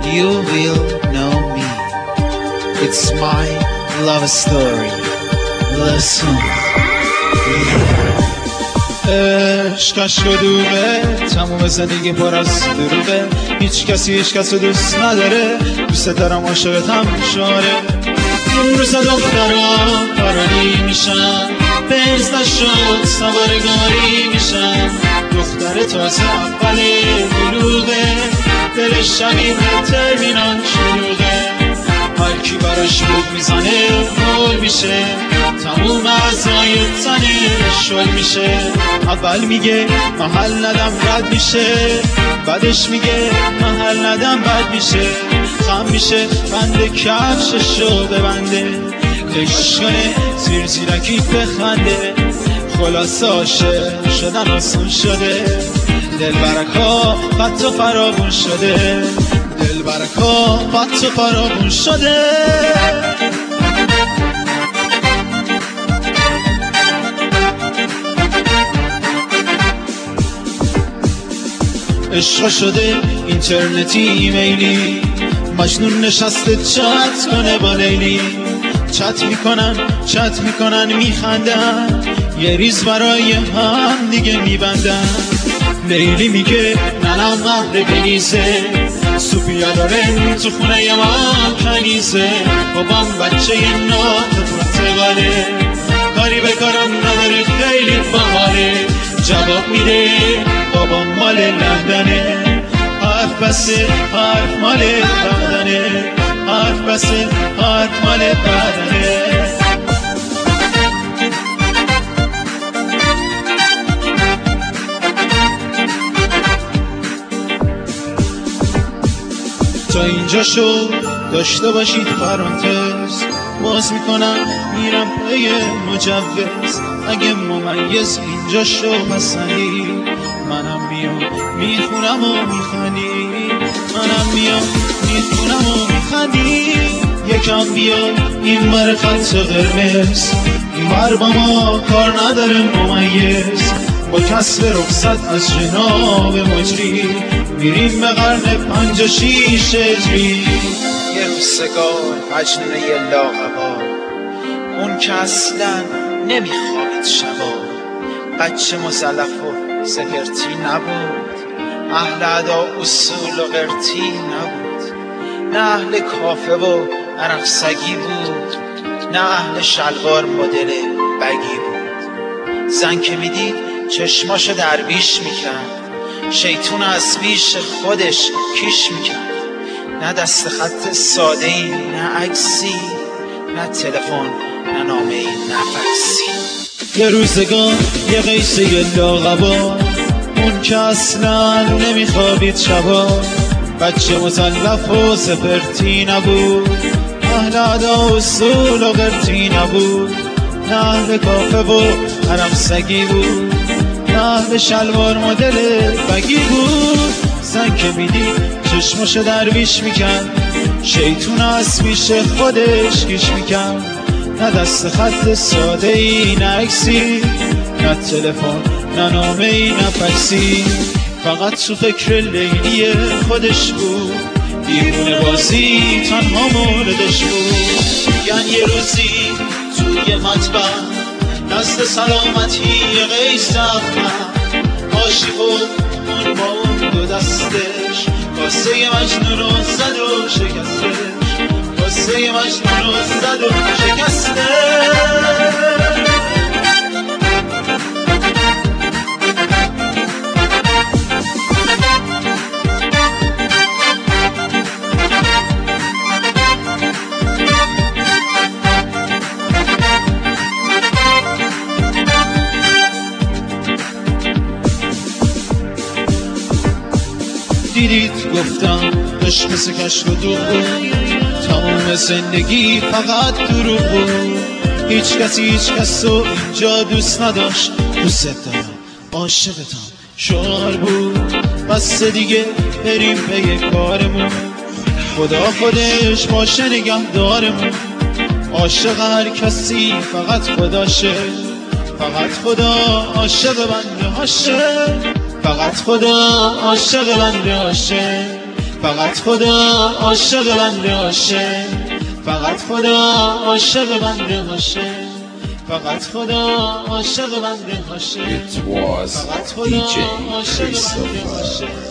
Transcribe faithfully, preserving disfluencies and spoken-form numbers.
you will know me. It's my love story. Listen. عشقش کدومه تموم زندگی پر از دروغه، هیچ کسی هیچ کس رو دوست نداره، دوست دارم عاشقتم شاره. این روزا دخترها فراری میشن، بنز نشد سوارگاری میشن، دختر تازه اول بلوغه، دل شبیه ترمینال شلوغه، هر کی براش بود میزنه مول میشه، تموم اعضای تنه شل میشه. اول میگه محل ندم رد میشه، بعدش میگه محل ندم بد میشه، خم میشه بند کفششو ببنده، کش کنه زیر زیرکی بخنده. خلاصه عاشق شدن آسون شده، دل برکا بد و فراغون شده، دل برکا بد و فراغون شده. عشق شده اینترنتی ایمیلی، مجنون نشسته چت کنه با لیلی، چت میکنن چت میکنن میخندن، یه ریز برای هم دیگه میبندن. لیلی میگه ننم مهر بنیزه، سوپیا داره تو خونه ما کنیزه، بابام بچه نات پرتغاله، کاری به کارم نداره خیلی باحاله، جواب میده بابا مال لندنه، حرف بسه حرف مال بدنه، حرف بسه حرف مال بدنه. تا اینجا شو داشته باشید پرانتز، باز میکنم میرم پای مجوز، اگه ممیز اینجا شو حسنی، منم میام میخونم و میخندی، منم میام میخونم و میخندی. یکم بیا این بر خط قرمز، این بر با ما کار نداره ممیز، با کسب رخصت از جناب مجری، میریم به قرن پنج و شیش هجری. یه روزگار مجنون یه لاغبا، اون که اصلا نمیخوابید شبا، بچه مزلف و زگرتی نبود، اهل ادا اصول و قرتی نبود، نه اهل کافه و عرق سگی بود، نه اهل شلوار مدل بگی بود. زن که میدید چشماشو درویش میکرد، شیطون از بیش خودش کیش میکرد، نه دست خط ساده ای نه عکسی، نه تلفن نه نامه ای نه فکسی. یه روزگار یه قیسه یه لاغبا، اون که اصلا نمیخوابید شبا، بچه مزلف و سپرتی نبود، اهل ادا و اصول و قرتی نبود، نه اهل کافه و عرق سگی بود، نه اهل شلوار مدل بگی بود. زن که میدید چشماشو درویش میکرد، شیطون از پیش خودش کیش میکرد، نه دست خط ساده ای نه عکسی، نه تلفن نه نامه ای نه فکسی، فقط تو فکر لیلی خودش بود، دیوونه بازی تنها موردش بود. میگن یه روزی توی مطبخ نزد سلامتی قیس احمد، عاشق اون با اون دو دستش، کاسه مجنون رو زد و شکستش، کاسه مجنون رو زد و شکستش. دیدید گفتم عشق مثل کشک و دوغ بود، تمام زندگی فقط دروغ بود، هیچ کسی هیچ کس رو اینجا دوست نداشت، دوست دارم عاشقتم شعار بود، بس دیگه بریم پی کارمون، خدا خودش باشه نگهدارمون، عاشق هر کسی فقط خداشه، فقط خدا عاشق بنده هاشه، فقط خدا عاشق بنده هاشه. فقط خدا عاشق بنده باشه، فقط خدا عاشق بنده باشه، فقط خدا عاشق بنده باشه، It was فقط دی خدا جی عاشق بنده Christopher. باشه.